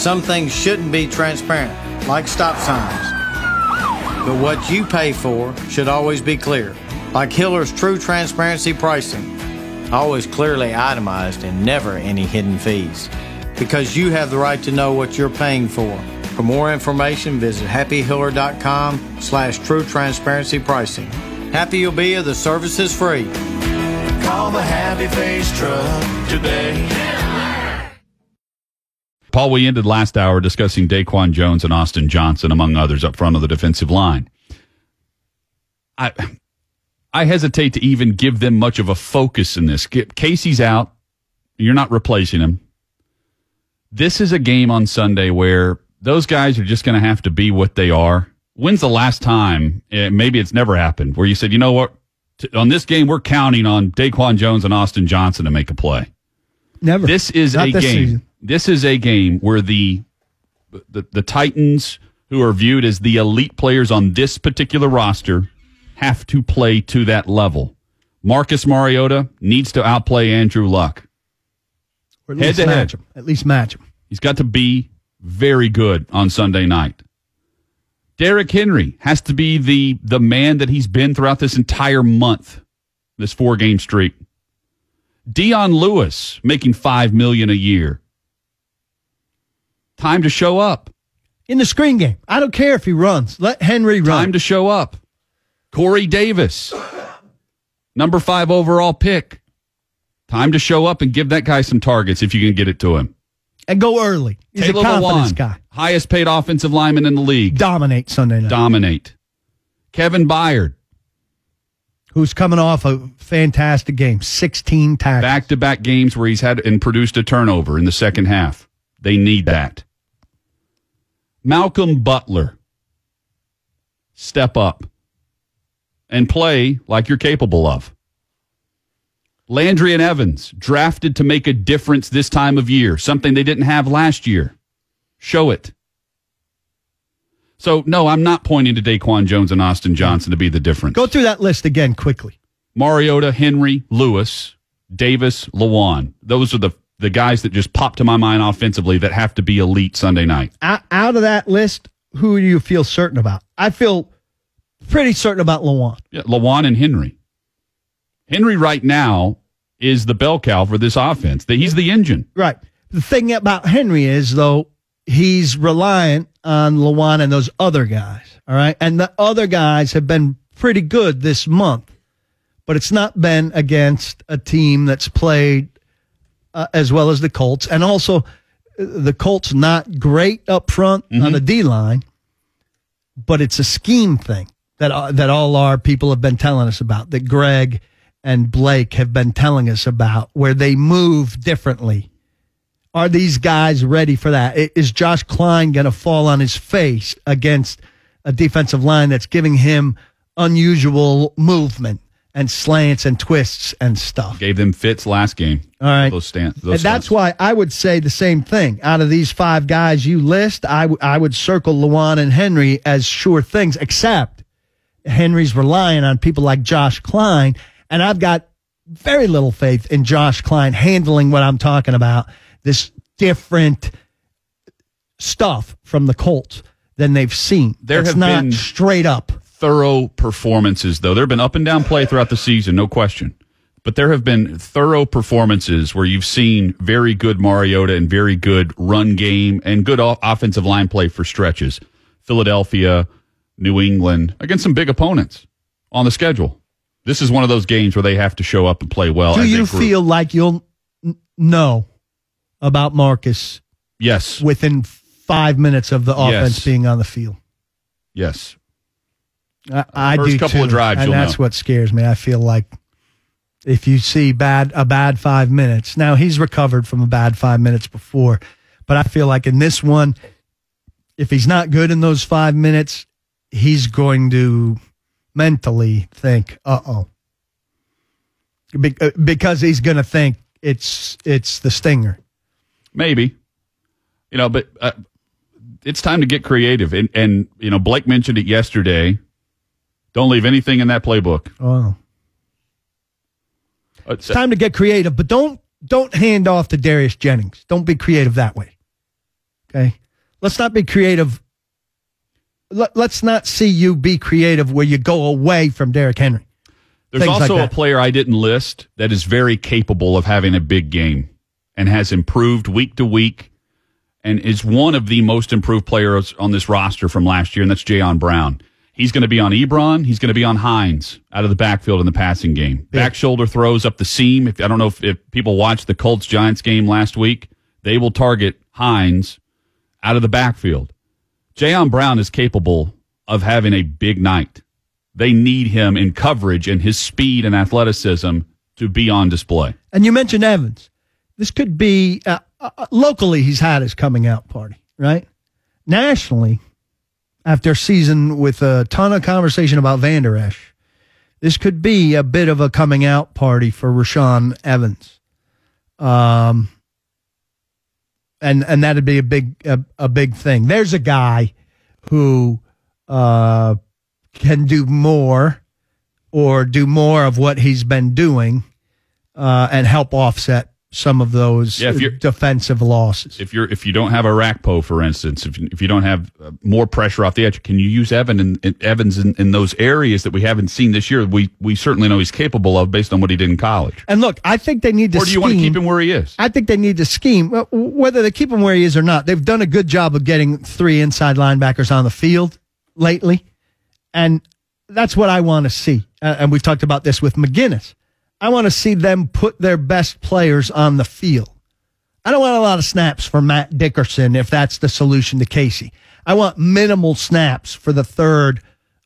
Some things shouldn't be transparent, like stop signs. But what you pay for should always be clear, like Hiller's True Transparency Pricing. Always clearly itemized and never any hidden fees. Because you have the right to know what you're paying for. For more information, visit happyhiller.com/true transparency pricing. Happy you'll be if the service is free. Call the Happy Face Truck today. Paul, we ended last hour discussing Daquan Jones and Austin Johnson, among others, up front of the defensive line. I hesitate to even give them much of a focus in this. Casey's out. You're not replacing him. This is a game on Sunday where those guys are just going to have to be what they are. When's the last time, maybe it's never happened, where you said, you know what, on this game we're counting on Daquan Jones and Austin Johnson to make a play? Never. This is a game. Season. This is a game where the Titans, who are viewed as the elite players on this particular roster, have to play to that level. Marcus Mariota needs to outplay Andrew Luck. Or at least match him. At least match him. He's got to be very good on Sunday night. Derrick Henry has to be the man that he's been throughout this entire month, this 4-game streak. Dion Lewis making $5 million a year. Time to show up. In the screen game. I don't care if he runs. Let Henry run. Time to show up. Corey Davis, number 5 overall pick. Time to show up and give that guy some targets if you can get it to him. And go early. He's Taylor a confidence Lewan, guy. highest paid offensive lineman in the league. Dominate Sunday night. Dominate. Kevin Byard. Who's coming off a fantastic game. 16 tackles. Back-to-back games where he's had and produced a turnover in the second half. They need that. Malcolm Butler. Step up and play like you're capable of. Landry and Evans, drafted to make a difference this time of year, something they didn't have last year. Show it. So, no, I'm not pointing to Daquan Jones and Austin Johnson to be the difference. Go through that list again quickly. Mariota, Henry, Lewis, Davis, Lewan. Those are the guys that just pop to my mind offensively that have to be elite Sunday night. Out of that list, who do you feel certain about? I feel pretty certain about Lewan. Yeah, Lewan and Henry. Henry right now is the bell cow for this offense. He's the engine. Right. The thing about Henry is, though, he's reliant on Lewan and those other guys. All right. And the other guys have been pretty good this month, but it's not been against a team that's played as well as the Colts. And also, the Colts not great up front on the D-line, but it's a scheme thing that all our people have been telling us about, that Greg and Blake have been telling us about, where they move differently. Are these guys ready for that? Is Josh Klein going to fall on his face against a defensive line that's giving him unusual movement and slants and twists and stuff? Gave them fits last game. All right. Those and that's why I would say the same thing. Out of these 5 guys you list, I would circle Lewan and Henry as sure things, except Henry's relying on people like Josh Klein. And I've got very little faith in Josh Klein handling what I'm talking about, this different stuff from the Colts than they've seen. There have not been straight up thorough performances, though. There have been up and down play throughout the season, no question. But there have been thorough performances where you've seen very good Mariota and very good run game and good offensive line play for stretches. Philadelphia, New England, against some big opponents on the schedule. This is one of those games where they have to show up and play well. Do you feel like you'll know about Marcus? Yes. Within 5 minutes of the offense being on the field? Yes. I do, First couple too. of drives, and that's what scares me. I feel like if you see a bad 5 minutes, now he's recovered from a bad 5 minutes before, but I feel like in this one, if he's not good in those 5 minutes, he's going to mentally think, because he's going to think it's the stinger. Maybe, but it's time to get creative. And Blake mentioned it yesterday. Don't leave anything in that playbook. Oh, it's time to get creative, but don't hand off to Darius Jennings. Don't be creative that way. Okay? Let's not be creative. Let's not see you be creative where you go away from Derrick Henry. There's Things also like a that. player I didn't list that is very capable of having a big game and has improved week to week and is one of the most improved players on this roster from last year, and that's Jayon Brown. He's going to be on Ebron. He's going to be on Hines out of the backfield in the passing game. Yeah. Back shoulder throws up the seam. I don't know if people watched the Colts-Giants game last week. They will target Hines out of the backfield. Jayon Brown is capable of having a big night. They need him in coverage and his speed and athleticism to be on display. And you mentioned Evans. This could be, locally, he's had his coming out party, right? Nationally, after a season with a ton of conversation about Van Der Esch, this could be a bit of a coming out party for Rashaan Evans. And that'd be a big thing. There's a guy who can do more or do more of what he's been doing and help offset some of those defensive losses. If you don't have a Rakpo, for instance, if you don't have more pressure off the edge, can you use Evans in those areas that we haven't seen this year? We certainly know he's capable of based on what he did in college. And look, I think they need to. Or do you want to keep him where he is? I think they need to scheme. Whether they keep him where he is or not, they've done a good job of getting 3 inside linebackers on the field lately, and that's what I want to see. And we've talked about this with McGinnis. I want to see them put their best players on the field. I don't want a lot of snaps for Matt Dickerson if that's the solution to Casey. I want minimal snaps for the third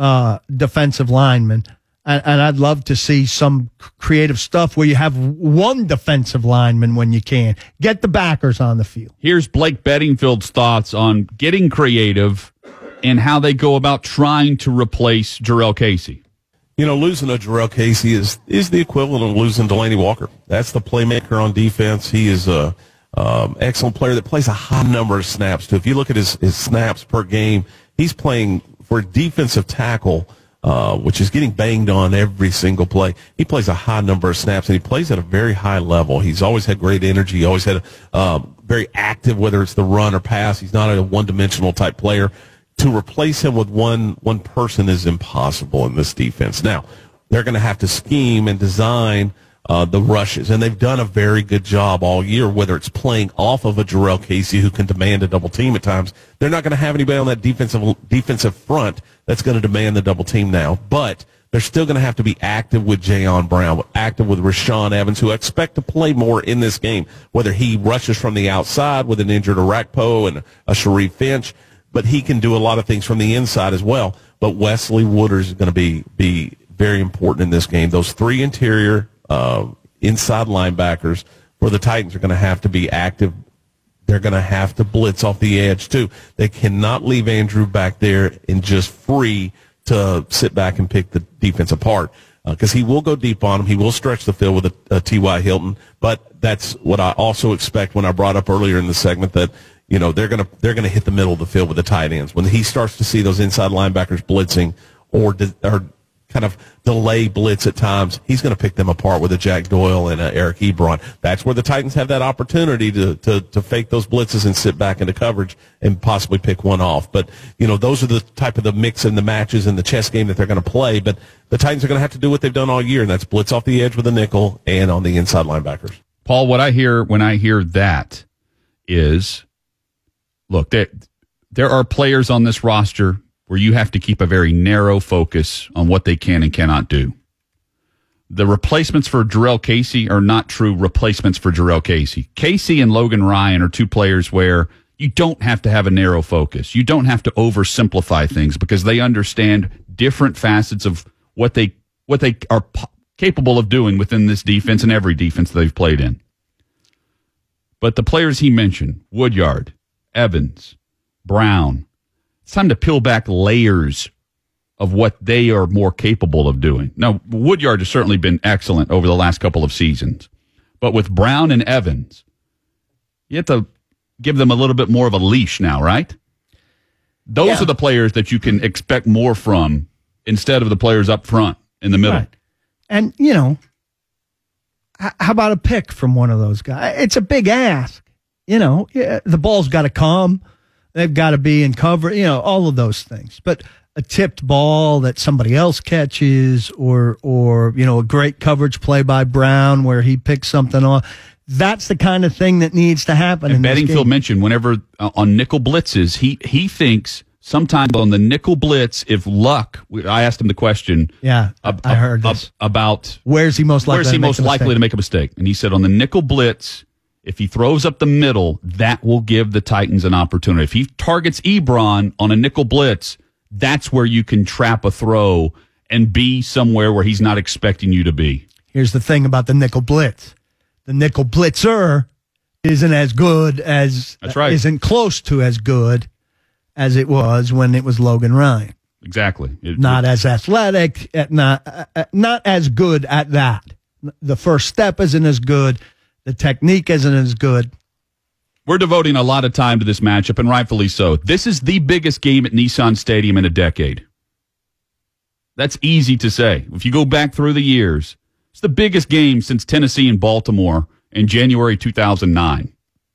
defensive lineman. And I'd love to see some creative stuff where you have one defensive lineman when you can. Get the backers on the field. Here's Blake Bedingfield's thoughts on getting creative and how they go about trying to replace Jurrell Casey. You know, losing a Jurrell Casey is the equivalent of losing Delanie Walker. That's the playmaker on defense. He is a excellent player that plays a high number of snaps, too. If you look at his snaps per game, he's playing for a defensive tackle, which is getting banged on every single play. He plays a high number of snaps, and he plays at a very high level. He's always had great energy. He always had very active, whether it's the run or pass. He's not a one-dimensional type player. To replace him with one person is impossible in this defense. Now, they're going to have to scheme and design the rushes, and they've done a very good job all year, whether it's playing off of a Jurrell Casey who can demand a double team at times. They're not going to have anybody on that defensive front that's going to demand the double team now, but they're still going to have to be active with Jayon Brown, active with Rashaan Evans, who I expect to play more in this game, whether he rushes from the outside with an injured Arakpo and a Sharif Finch. But he can do a lot of things from the inside as well. But Wesley Wooders is going to be very important in this game. Those 3 interior inside linebackers for the Titans are going to have to be active. They're going to have to blitz off the edge, too. They cannot leave Andrew back there and just free to sit back and pick the defense apart because he will go deep on him. He will stretch the field with a T.Y. Hilton. But that's what I also expect when I brought up earlier in the segment that – you know, they're gonna hit the middle of the field with the tight ends. When he starts to see those inside linebackers blitzing or kind of delay blitz at times, he's going to pick them apart with a Jack Doyle and a Eric Ebron. That's where the Titans have that opportunity to fake those blitzes and sit back into coverage and possibly pick one off. But, you know, those are the type of the mix and the matches and the chess game that they're going to play. But the Titans are going to have to do what they've done all year, and that's blitz off the edge with a nickel and on the inside linebackers. Paul, what I hear when I hear that is, look, there are players on this roster where you have to keep a very narrow focus on what they can and cannot do. The replacements for Jurrell Casey are not true replacements for Jurrell Casey. Casey and Logan Ryan are 2 players where you don't have to have a narrow focus. You don't have to oversimplify things because they understand different facets of what they are capable of doing within this defense and every defense they've played in. But the players he mentioned, Woodyard, Evans, Brown, it's time to peel back layers of what they are more capable of doing. Now, Woodyard has certainly been excellent over the last couple of seasons, but with Brown and Evans, you have to give them a little bit more of a leash now, right? Those are the players that you can expect more from instead of the players up front in the middle. Right. And, you know, how about a pick from one of those guys? It's a big ask. You know, the ball's got to come. They've got to be in cover, all of those things. But a tipped ball that somebody else catches or a great coverage play by Brown where he picks something off, that's the kind of thing that needs to happen. And Bedingfield mentioned whenever on nickel blitzes, he thinks sometimes on the nickel blitz, if Luck, I asked him the question. Yeah, I heard this. About where's he most likely to make a mistake. And he said on the nickel blitz, if he throws up the middle, that will give the Titans an opportunity. If he targets Ebron on a nickel blitz, that's where you can trap a throw and be somewhere where he's not expecting you to be. Here's the thing about the nickel blitz. The nickel blitzer isn't as good as, that's right, isn't close to as good as it was when it was Logan Ryan. Exactly. Not as athletic, not as good at that. The first step isn't as good. The technique isn't as good. We're devoting a lot of time to this matchup, and rightfully so. This is the biggest game at Nissan Stadium in a decade. That's easy to say. If you go back through the years, it's the biggest game since Tennessee and Baltimore in January 2009.